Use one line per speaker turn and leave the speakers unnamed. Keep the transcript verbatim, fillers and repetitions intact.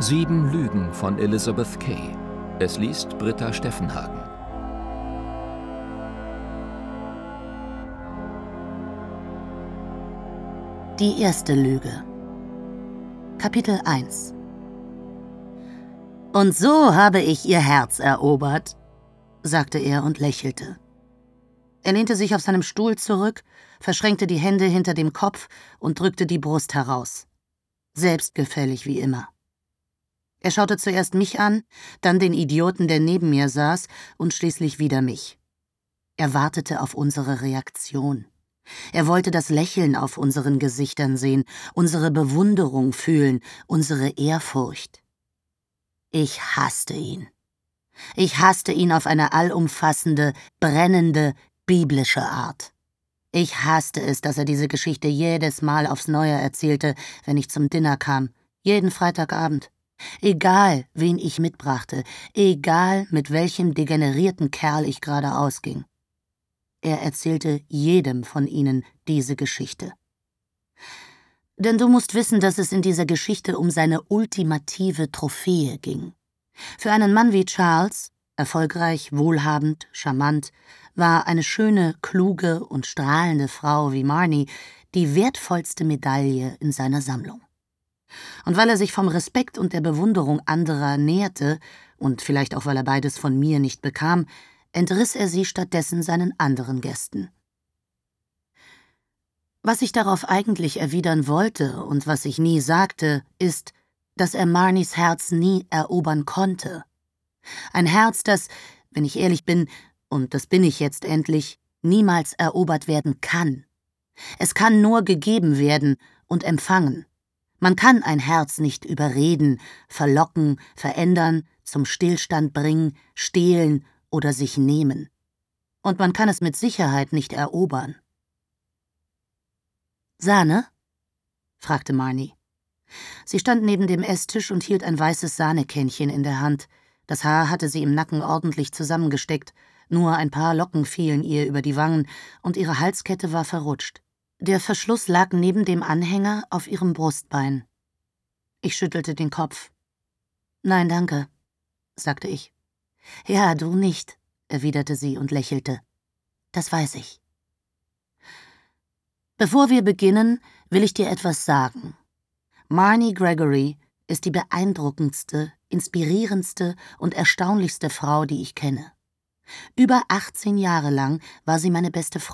Sieben Lügen von Elizabeth Kay. Es liest Britta Steffenhagen.
Die erste Lüge. Kapitel eins. »Und so habe ich ihr Herz erobert«, sagte er und lächelte. Er lehnte sich auf seinem Stuhl zurück, verschränkte die Hände hinter dem Kopf und drückte die Brust heraus. Selbstgefällig wie immer. Er schaute zuerst mich an, dann den Idioten, der neben mir saß, und schließlich wieder mich. Er wartete auf unsere Reaktion. Er wollte das Lächeln auf unseren Gesichtern sehen, unsere Bewunderung fühlen, unsere Ehrfurcht. Ich hasste ihn. Ich hasste ihn auf eine allumfassende, brennende, biblische Art. Ich hasste es, dass er diese Geschichte jedes Mal aufs Neue erzählte, wenn ich zum Dinner kam, jeden Freitagabend. Egal, wen ich mitbrachte, egal, mit welchem degenerierten Kerl ich gerade ausging. Er erzählte jedem von ihnen diese Geschichte. Denn du musst wissen, dass es in dieser Geschichte um seine ultimative Trophäe ging. Für einen Mann wie Charles, erfolgreich, wohlhabend, charmant, war eine schöne, kluge und strahlende Frau wie Marnie die wertvollste Medaille in seiner Sammlung. Und weil er sich vom Respekt und der Bewunderung anderer nährte, und vielleicht auch weil er beides von mir nicht bekam, entriss er sie stattdessen seinen anderen Gästen. Was ich darauf eigentlich erwidern wollte und was ich nie sagte, ist, dass er Marnies Herz nie erobern konnte. Ein Herz, das, wenn ich ehrlich bin, und das bin ich jetzt endlich, niemals erobert werden kann. Es kann nur gegeben werden und empfangen. Man kann ein Herz nicht überreden, verlocken, verändern, zum Stillstand bringen, stehlen oder sich nehmen. Und man kann es mit Sicherheit nicht erobern. »Sahne?« fragte Marnie. Sie stand neben dem Esstisch und hielt ein weißes Sahnekännchen in der Hand. Das Haar hatte sie im Nacken ordentlich zusammengesteckt, nur ein paar Locken fielen ihr über die Wangen und ihre Halskette war verrutscht. Der Verschluss lag neben dem Anhänger auf ihrem Brustbein. Ich schüttelte den Kopf. »Nein, danke«, sagte ich. »Ja, du nicht«, erwiderte sie und lächelte. »Das weiß ich.« »Bevor wir beginnen, will ich dir etwas sagen. Marnie Gregory ist die beeindruckendste, inspirierendste und erstaunlichste Frau, die ich kenne. Über achtzehn Jahre lang war sie meine beste Freundin.